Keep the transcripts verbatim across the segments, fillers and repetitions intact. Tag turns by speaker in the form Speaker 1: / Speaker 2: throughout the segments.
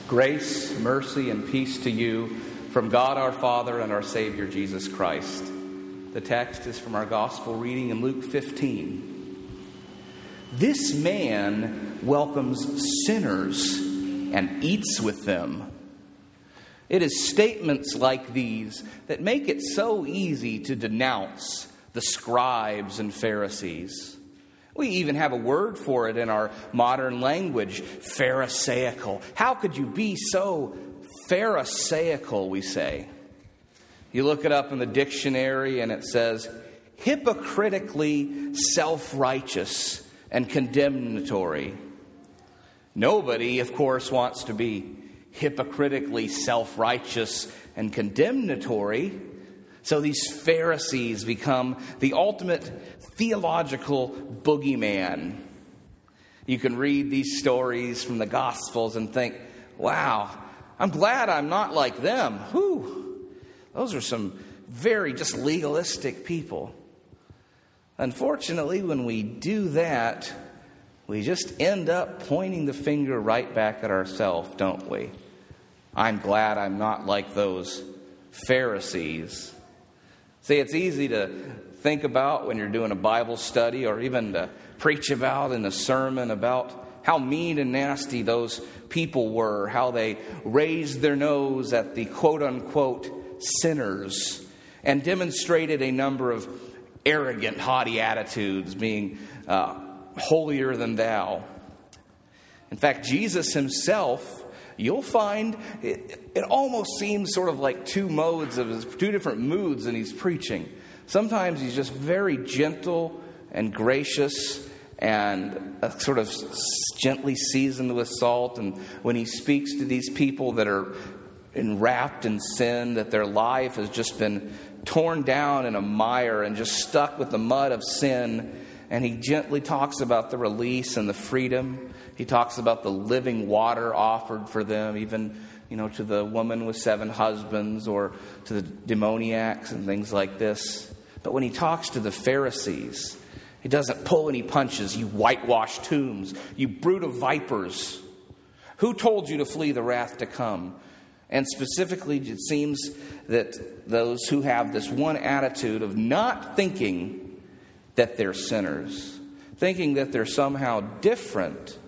Speaker 1: Grace, mercy, and peace to you from God our Father and our Savior Jesus Christ. The text is from our gospel reading in Luke fifteen. This man welcomes sinners and eats with them. It is statements like these that make it so easy to denounce the scribes and Pharisees. We even have a word for it in our modern language, Pharisaical. How could you be so Pharisaical, we say? You look it up in the dictionary and it says, hypocritically self-righteous and condemnatory. Nobody, of course, wants to be hypocritically self-righteous and condemnatory. So these Pharisees become the ultimate theological boogeyman. You can read these stories from the Gospels and think, wow, I'm glad I'm not like them. Whew, those are some very just legalistic people. Unfortunately, when we do that, we just end up pointing the finger right back at ourselves, don't we? I'm glad I'm not like those Pharisees. See, it's easy to think about when you're doing a Bible study or even to preach about in a sermon about how mean and nasty those people were, how they raised their nose at the quote-unquote sinners and demonstrated a number of arrogant, haughty attitudes, being uh, holier than thou. In fact, Jesus himself, you'll find it, it almost seems sort of like two modes of his, two different moods in his preaching. Sometimes he's just very gentle and gracious and uh, sort of gently seasoned with salt. And when he speaks to these people that are enwrapped in sin, that their life has just been torn down in a mire and just stuck with the mud of sin, and he gently talks about the release and the freedom. He talks about the living water offered for them, even, you know, to the woman with seven husbands or to the demoniacs and things like this. But when he talks to the Pharisees, he doesn't pull any punches. You whitewashed tombs, you brood of vipers. Who told you to flee the wrath to come? And specifically, it seems that those who have this one attitude of not thinking that they're sinners, thinking that they're somehow different.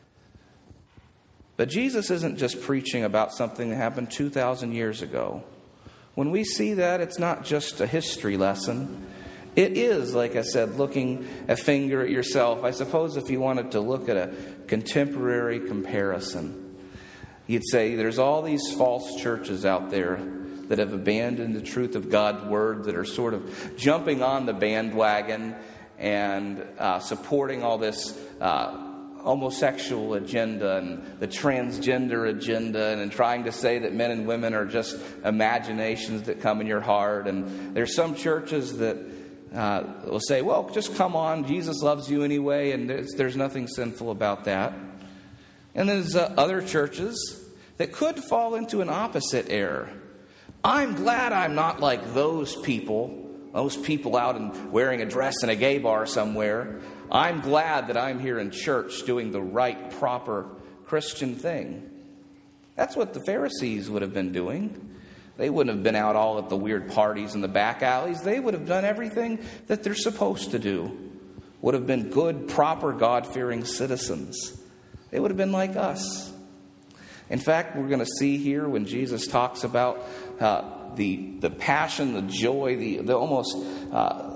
Speaker 1: But Jesus isn't just preaching about something that happened two thousand years ago. When we see that, it's not just a history lesson. It is, like I said, looking a finger at yourself. I suppose if you wanted to look at a contemporary comparison, you'd say there's all these false churches out there that have abandoned the truth of God's word, that are sort of jumping on the bandwagon and uh, supporting all this uh homosexual agenda and the transgender agenda, and, and trying to say that men and women are just imaginations that come in your heart. And there's some churches that uh, will say, well, just come on, Jesus loves you anyway, and there's, there's nothing sinful about that. And there's uh, other churches that could fall into an opposite error. I'm glad I'm not like those people, those people out and wearing a dress in a gay bar somewhere. I'm glad that I'm here in church doing the right, proper Christian thing. That's what the Pharisees would have been doing. They wouldn't have been out all at the weird parties in the back alleys. They would have done everything that they're supposed to do. Would have been good, proper, God-fearing citizens. They would have been like us. In fact, we're going to see here when Jesus talks about uh, the the passion, the joy, the, the almost Uh,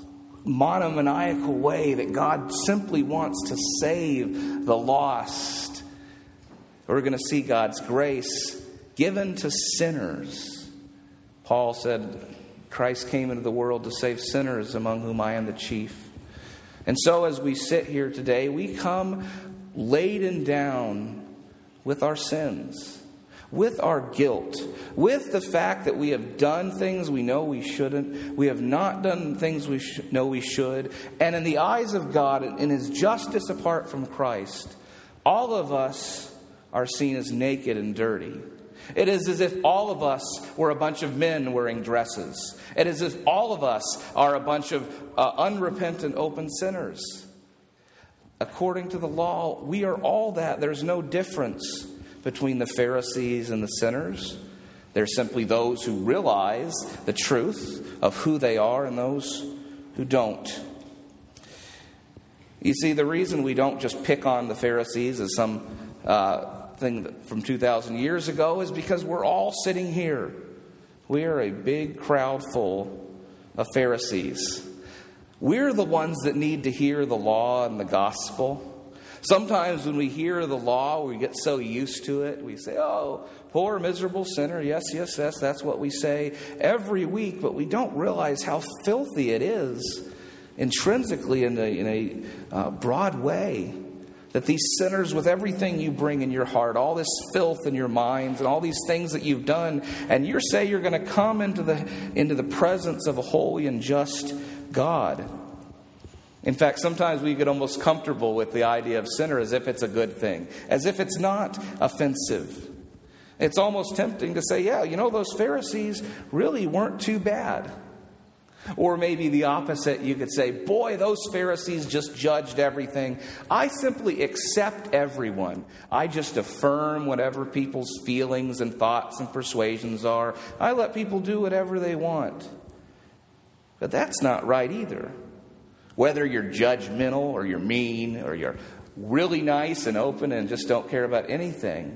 Speaker 1: monomaniacal way that God simply wants to save the lost. We're going to see God's grace given to sinners. Paul said, Christ came into the world to save sinners, among whom I am the chief. And so as we sit here today, we come laden down with our sins, with our guilt, with the fact that we have done things we know we shouldn't, we have not done things we sh- know we should, and in the eyes of God, in His justice apart from Christ, all of us are seen as naked and dirty. It is as if all of us were a bunch of men wearing dresses. It is as if all of us are a bunch of uh, unrepentant, open sinners. According to the law, we are all that. There's no difference between the Pharisees and the sinners. They're simply those who realize the truth of who they are and those who don't. You see, the reason we don't just pick on the Pharisees as some uh, thing from two thousand years ago is because we're all sitting here. We are a big crowd full of Pharisees. We're the ones that need to hear the law and the gospel. Sometimes when we hear the law, we get so used to it. We say, oh, poor miserable sinner. Yes, yes, yes, that's what we say every week. But we don't realize how filthy it is intrinsically in a, in a uh, broad way. That these sinners, with everything you bring in your heart, all this filth in your minds and all these things that you've done, and you say you're going to come into the into the presence of a holy and just God. In fact, sometimes we get almost comfortable with the idea of sinner as if it's a good thing, as if it's not offensive. It's almost tempting to say, yeah, you know, those Pharisees really weren't too bad. Or maybe the opposite, you could say, boy, those Pharisees just judged everything. I simply accept everyone. I just affirm whatever people's feelings and thoughts and persuasions are. I let people do whatever they want. But that's not right either. Whether you're judgmental or you're mean or you're really nice and open and just don't care about anything,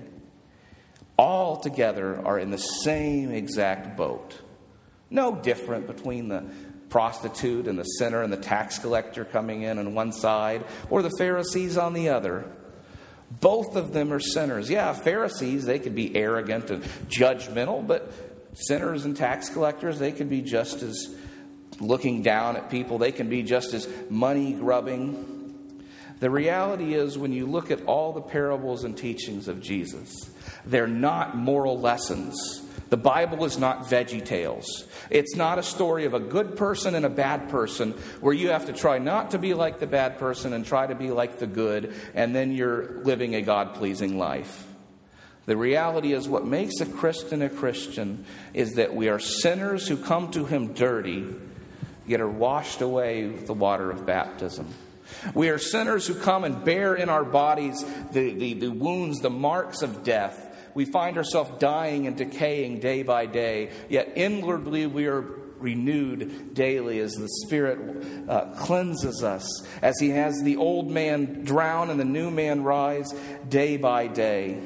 Speaker 1: all together are in the same exact boat. No different between the prostitute and the sinner and the tax collector coming in on one side or the Pharisees on the other. Both of them are sinners. Yeah, Pharisees, they could be arrogant and judgmental, but sinners and tax collectors, they could be just as looking down at people. They can be just as money-grubbing. The reality is, when you look at all the parables and teachings of Jesus, they're not moral lessons. The Bible is not Veggie Tales. It's not a story of a good person and a bad person where you have to try not to be like the bad person and try to be like the good, and then you're living a God-pleasing life. The reality is, what makes a Christian a Christian is that we are sinners who come to Him dirty, yet are washed away with the water of baptism. We are sinners who come and bear in our bodies the, the, the wounds, the marks of death. We find ourselves dying and decaying day by day, yet inwardly we are renewed daily as the Spirit uh, cleanses us, as He has the old man drown and the new man rise day by day.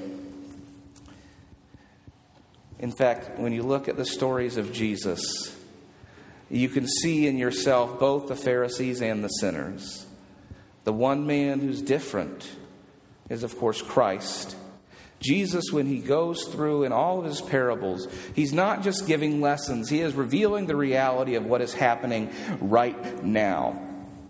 Speaker 1: In fact, when you look at the stories of Jesus, you can see in yourself both the Pharisees and the sinners. The one man who's different is, of course, Christ. Jesus, when He goes through in all of His parables, He's not just giving lessons. He is revealing the reality of what is happening right now.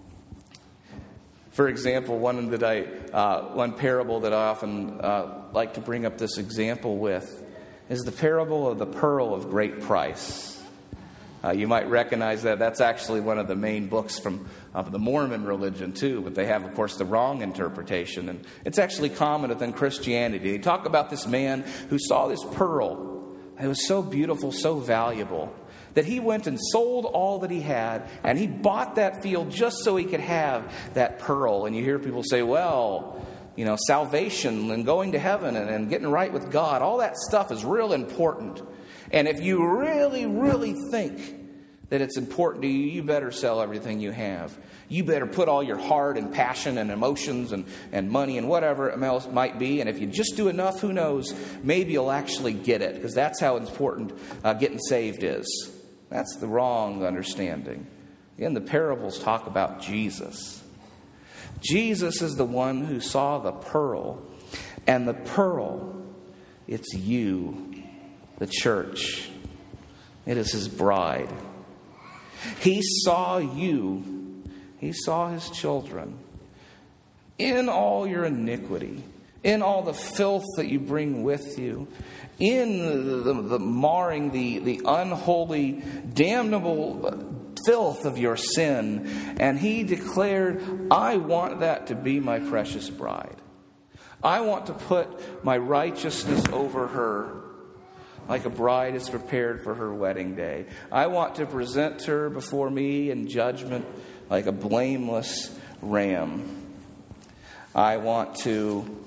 Speaker 1: For example, one that I, uh, one parable that I often uh, like to bring up this example with is the parable of the pearl of great price. Uh, you might recognize that that's actually one of the main books from uh, the Mormon religion, too. But they have, of course, the wrong interpretation. And it's actually common within Christianity. They talk about this man who saw this pearl. It was so beautiful, so valuable, that he went and sold all that he had. And he bought that field just so he could have that pearl. And you hear people say, well, you know, salvation and going to heaven and, and getting right with God, all that stuff is real important. And if you really, really think that it's important to you, you better sell everything you have. You better put all your heart and passion and emotions and, and money and whatever else might be. And if you just do enough, who knows, maybe you'll actually get it. Because that's how important uh, getting saved is. That's the wrong understanding. Again, the parables talk about Jesus. Jesus is the one who saw the pearl. And the pearl, it's you. The church. It is His bride. He saw you. He saw His children. In all your iniquity. In all the filth that you bring with you. In the, the, the marring, the, the unholy, damnable filth of your sin. And He declared, I want that to be my precious bride. I want to put my righteousness over her, like a bride is prepared for her wedding day. I want to present her before me in judgment like a blameless ram. I want to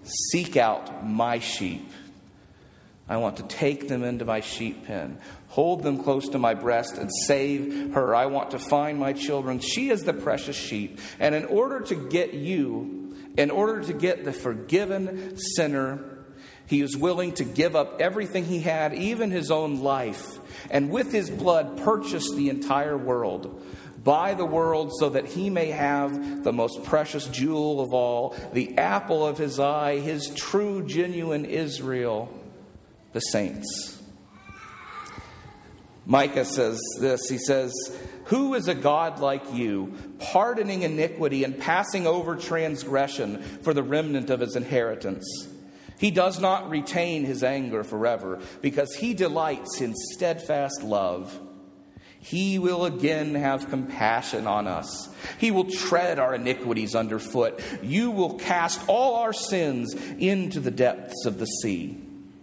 Speaker 1: seek out my sheep. I want to take them into my sheep pen, hold them close to my breast, and save her. I want to find my children. She is the precious sheep. And in order to get you, in order to get the forgiven sinner, he is willing to give up everything he had, even his own life, and with his blood purchase the entire world. Buy the world so that he may have the most precious jewel of all, the apple of his eye, his true, genuine Israel, the saints. Micah says this, he says, "Who is a God like you, pardoning iniquity and passing over transgression for the remnant of his inheritance? He does not retain his anger forever, because he delights in steadfast love. He will again have compassion on us. He will tread our iniquities underfoot. You will cast all our sins into the depths of the sea."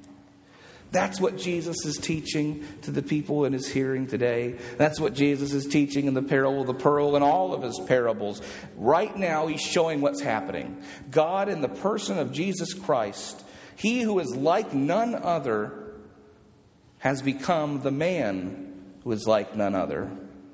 Speaker 1: That's what Jesus is teaching to the people in his hearing today. That's what Jesus is teaching in the parable of the pearl and all of his parables. Right now, he's showing what's happening. God, in the person of Jesus Christ, he who is like none other, has become the man who is like none other.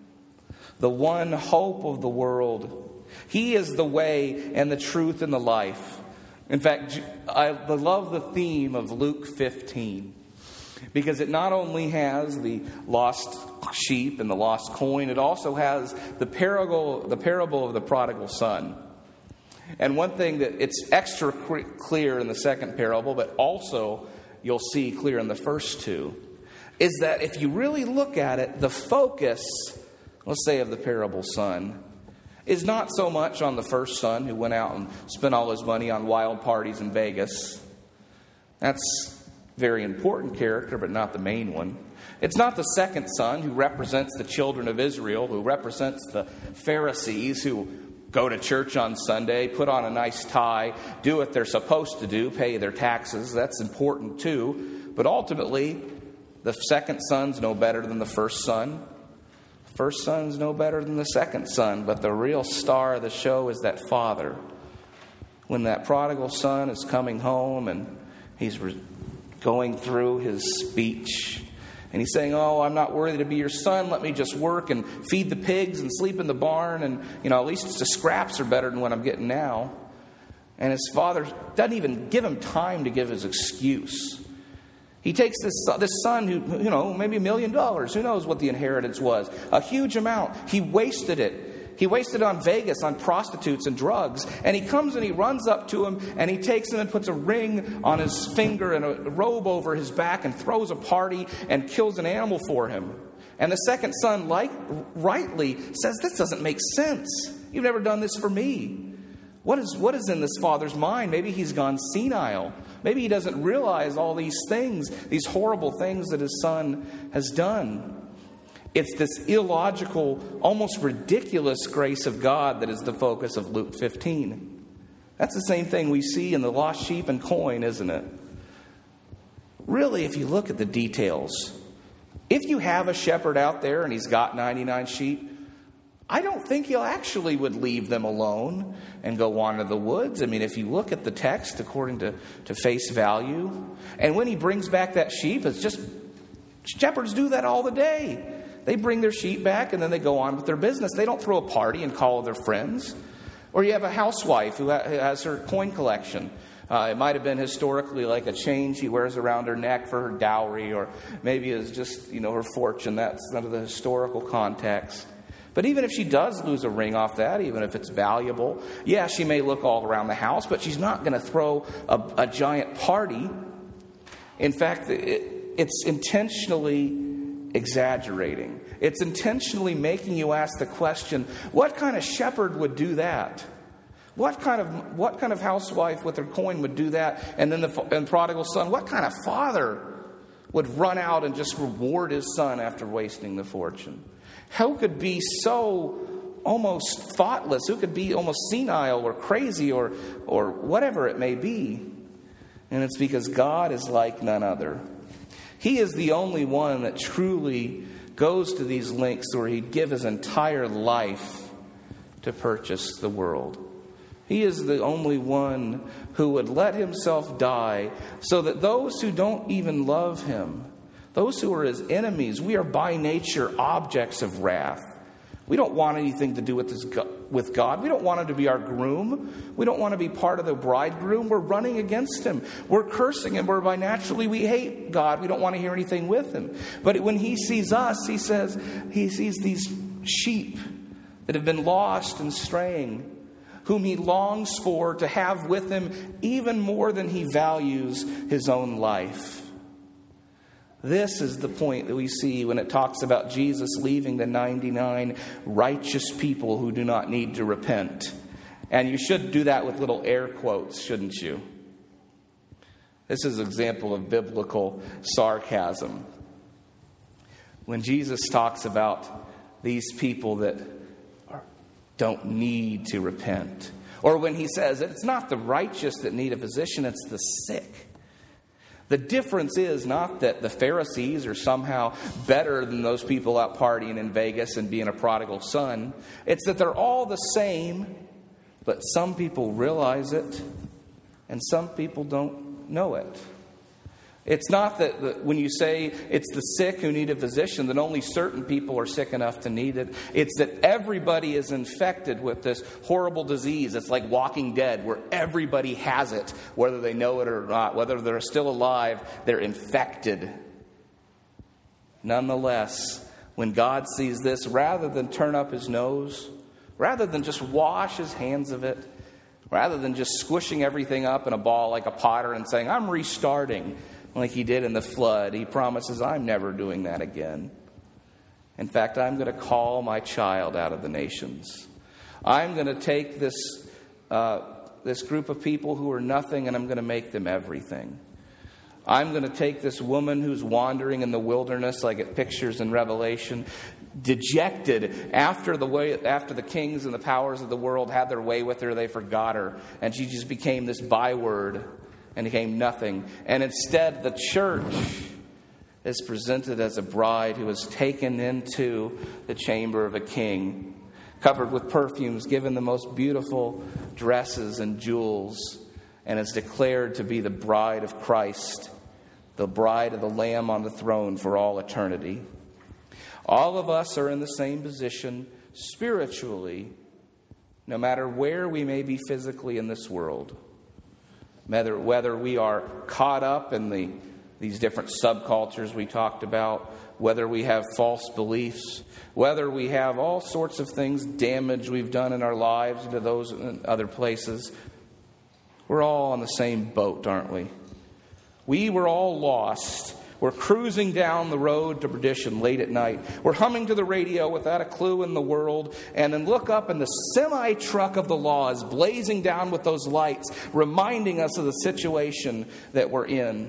Speaker 1: The one hope of the world. He is the way and the truth and the life. In fact, I love the theme of Luke fifteen. Because it not only has the lost sheep and the lost coin, it also has the parable, the parable of the prodigal son. And one thing that it's extra clear in the second parable, but also you'll see clear in the first two, is that if you really look at it, the focus, let's say, of the parable son is not so much on the first son who went out and spent all his money on wild parties in Vegas. That's very important character, but not the main one. It's not the second son who represents the children of Israel, who represents the Pharisees who go to church on Sunday, put on a nice tie, do what they're supposed to do, pay their taxes. That's important too. But ultimately, the second son's no better than the first son. The first son's no better than the second son. But the real star of the show is that father. When that prodigal son is coming home and he's re- going through his speech, and he's saying, "Oh, I'm not worthy to be your son. Let me just work and feed the pigs and sleep in the barn. And, you know, at least the scraps are better than what I'm getting now." And his father doesn't even give him time to give his excuse. He takes this, this son who, you know, maybe a million dollars. Who knows what the inheritance was? A huge amount. He wasted it. He wasted it on Vegas, on prostitutes and drugs. And he comes and he runs up to him and he takes him and puts a ring on his finger and a robe over his back and throws a party and kills an animal for him. And the second son, like rightly, says, "This doesn't make sense. You've never done this for me." What is, what is in this father's mind? Maybe he's gone senile. Maybe he doesn't realize all these things, these horrible things that his son has done. It's this illogical, almost ridiculous grace of God that is the focus of Luke fifteen. That's the same thing we see in the lost sheep and coin, isn't it? Really, if you look at the details, if you have a shepherd out there and he's got ninety-nine sheep, I don't think he actually would leave them alone and go wander the woods. I mean, if you look at the text according to, to face value, and when he brings back that sheep, it's just, shepherds do that all the day. They bring their sheep back and then they go on with their business. They don't throw a party and call their friends. Or you have a housewife who has her coin collection. Uh, it might have been historically like a chain she wears around her neck for her dowry, or maybe it's just, you know, her fortune. That's none of the historical context. But even if she does lose a ring off that, even if it's valuable, yeah, she may look all around the house, but she's not going to throw a, a giant party. In fact, it, it's intentionally exaggerating. It's intentionally making you ask the question, what kind of shepherd would do that? What kind of what kind of housewife with her coin would do that? And then the and prodigal son, what kind of father would run out and just reward his son after wasting the fortune? Who could be so almost thoughtless? Who could be almost senile or crazy or or whatever it may be? And it's because God is like none other. He is the only one that truly goes to these lengths where he'd give his entire life to purchase the world. He is the only one who would let himself die so that those who don't even love him, those who are his enemies, we are by nature objects of wrath. We don't want anything to do with this, with God. We don't want him to be our groom. We don't want to be part of the bridegroom. We're running against him. We're cursing him. We're by naturally we hate God. We don't want to hear anything with him. But when he sees us, he says he sees these sheep that have been lost and straying, whom he longs for to have with him even more than he values his own life. This is the point that we see when it talks about Jesus leaving the ninety-nine righteous people who do not need to repent. And you should do that with little air quotes, shouldn't you? This is an example of biblical sarcasm. When Jesus talks about these people that don't need to repent, or when he says that it's not the righteous that need a physician, it's the sick. The difference is not that the Pharisees are somehow better than those people out partying in Vegas and being a prodigal son. It's that they're all the same, but some people realize it and some people don't know it. It's not that the, when you say it's the sick who need a physician, that only certain people are sick enough to need it. It's that everybody is infected with this horrible disease. It's like Walking Dead, where everybody has it, whether they know it or not. Whether they're still alive, they're infected. Nonetheless, when God sees this, rather than turn up his nose, rather than just wash his hands of it, rather than just squishing everything up in a ball like a potter and saying, I'm restarting, like he did in the flood, he promises, I'm never doing that again. In fact, I'm going to call my child out of the nations. I'm going to take this, uh, this group of people who are nothing and I'm going to make them everything. I'm going to take this woman who's wandering in the wilderness, like it pictures in Revelation, dejected after the way after the kings and the powers of the world had their way with her. They forgot her, and she just became this byword and became nothing. And instead, the church is presented as a bride who is taken into the chamber of a king, covered with perfumes, given the most beautiful dresses and jewels, and is declared to be the bride of Christ, the bride of the Lamb on the throne for all eternity. All of us are in the same position spiritually, no matter where we may be physically in this world. Whether, whether we are caught up in the, these different subcultures we talked about, whether we have false beliefs, whether we have all sorts of things, damage we've done in our lives to those in other places, we're all on the same boat, aren't we? We were all lost. We're cruising down the road to perdition late at night. We're humming to the radio without a clue in the world. And then look up and the semi-truck of the law is blazing down with those lights, reminding us of the situation that we're in.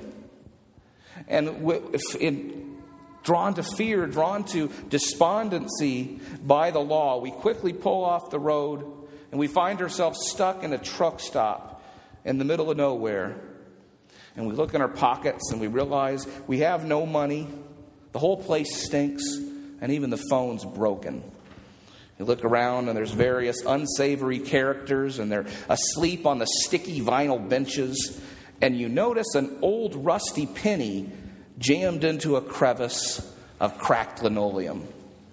Speaker 1: And if in, drawn to fear, drawn to despondency by the law, we quickly pull off the road and we find ourselves stuck in a truck stop in the middle of nowhere. And we look in our pockets and we realize we have no money. The whole place stinks. And even the phone's broken. You look around and there's various unsavory characters. And they're asleep on the sticky vinyl benches. And you notice an old rusty penny jammed into a crevice of cracked linoleum.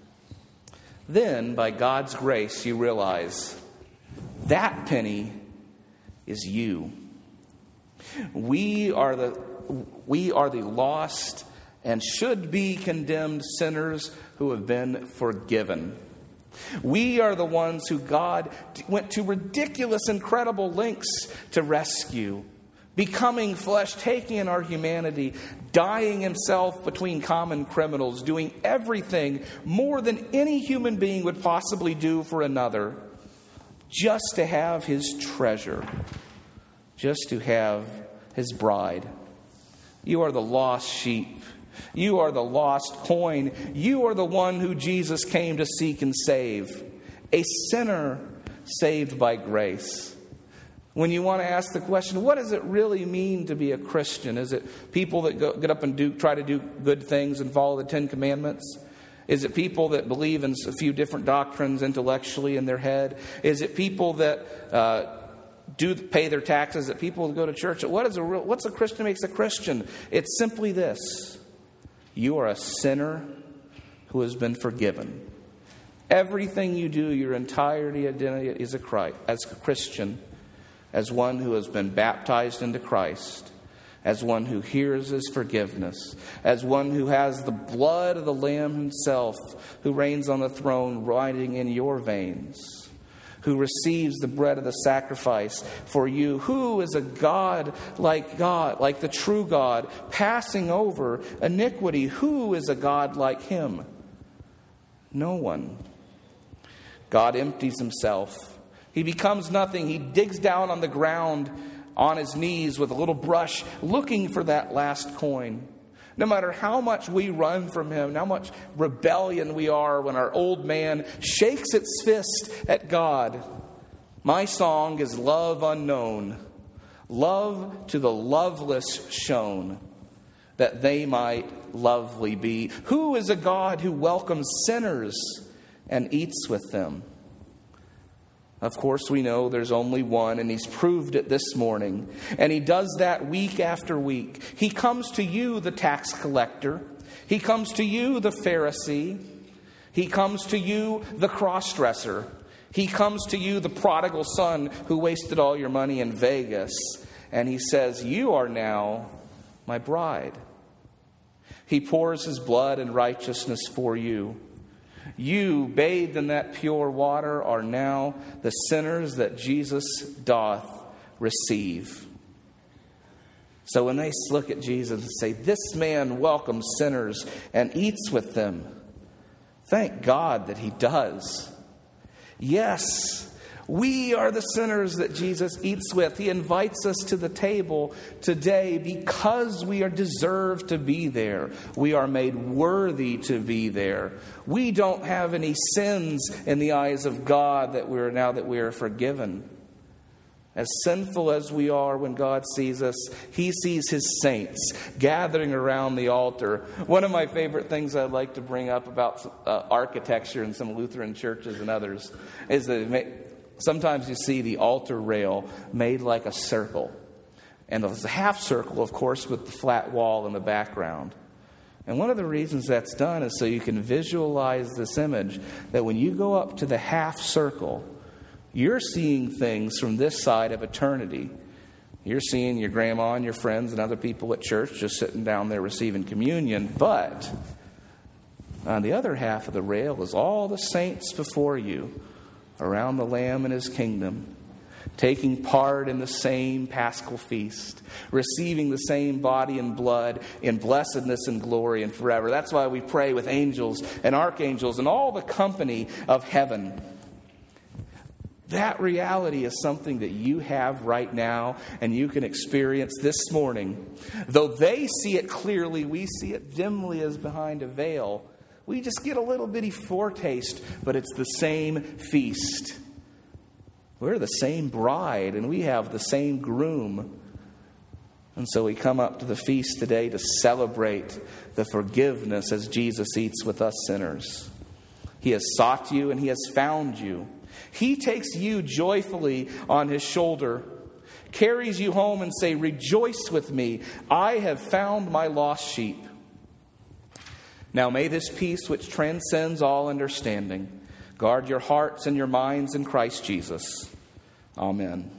Speaker 1: Then, by God's grace, you realize that penny is you. We are the we are the lost and should be condemned sinners who have been forgiven. We are the ones who God went to ridiculous, incredible lengths to rescue, becoming flesh, taking in our humanity, dying himself between common criminals, doing everything more than any human being would possibly do for another, just to have his treasure. Just to have his bride. You are the lost sheep. You are the lost coin. You are the one who Jesus came to seek and save. A sinner saved by grace. When you want to ask the question, what does it really mean to be a Christian? Is it people that go, get up and do try to do good things and follow the Ten Commandments? Is it people that believe in a few different doctrines intellectually in their head? Is it people that... Uh, do pay their taxes, that people go to church. What is a real, what's a Christian makes a Christian? It's simply this. You are a sinner who has been forgiven. Everything you do, your entirety identity is a Christ, as a Christian, as one who has been baptized into Christ, as one who hears His forgiveness, as one who has the blood of the Lamb Himself, who reigns on the throne, riding in your veins, who receives the bread of the sacrifice for you, who is a God like God, like the true God, passing over iniquity. Who is a God like Him? No one. God empties Himself. He becomes nothing. He digs down on the ground on His knees with a little brush, looking for that last coin. No matter how much we run from Him, how much rebellion we are when our old man shakes its fist at God, my song is love unknown, love to the loveless shown, that they might lovely be. Who is a God who welcomes sinners and eats with them? Of course, we know there's only one, and He's proved it this morning. And He does that week after week. He comes to you, the tax collector. He comes to you, the Pharisee. He comes to you, the cross-dresser. He comes to you, the prodigal son who wasted all your money in Vegas. And He says, you are now my bride. He pours His blood and righteousness for you. You, bathed in that pure water, are now the sinners that Jesus doth receive. So when they look at Jesus and say, this man welcomes sinners and eats with them, thank God that He does. Yes, we are the sinners that Jesus eats with. He invites us to the table today because we are deserved to be there. We are made worthy to be there. We don't have any sins in the eyes of God that we're now that we are forgiven. As sinful as we are when God sees us, He sees His saints gathering around the altar. One of my favorite things I'd like to bring up about uh, architecture in some Lutheran churches and others is that it may, sometimes you see the altar rail made like a circle. And there's a half circle, of course, with the flat wall in the background. And one of the reasons that's done is so you can visualize this image that when you go up to the half circle, you're seeing things from this side of eternity. You're seeing your grandma and your friends and other people at church just sitting down there receiving communion. But on the other half of the rail is all the saints before you around the Lamb and His kingdom, taking part in the same Paschal feast, receiving the same body and blood in blessedness and glory and forever. That's why we pray with angels and archangels and all the company of heaven. That reality is something that you have right now and you can experience this morning. Though they see it clearly, we see it dimly as behind a veil. We just get a little bitty foretaste, but it's the same feast. We're the same bride and we have the same groom. And so we come up to the feast today to celebrate the forgiveness as Jesus eats with us sinners. He has sought you and He has found you. He takes you joyfully on His shoulder, carries you home and say, rejoice with me. I have found my lost sheep. Now may this peace which transcends all understanding guard your hearts and your minds in Christ Jesus. Amen.